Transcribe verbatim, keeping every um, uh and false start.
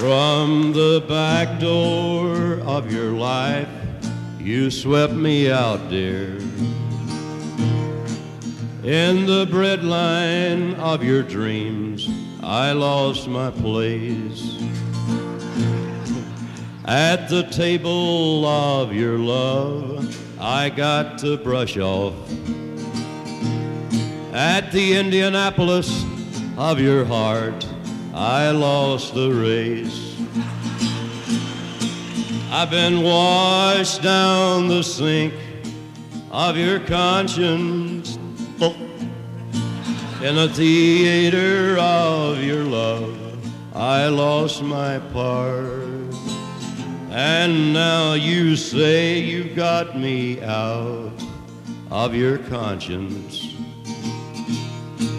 From the back door of your life, you swept me out, dear. In the breadline of your dreams, I lost my place. At the table of your love, I got to brush off. At the Indianapolis of your heart, I lost the race. I've been washed down the sink of your conscience in the theater of your love. I lost my part. And now you say you got me out of your conscience.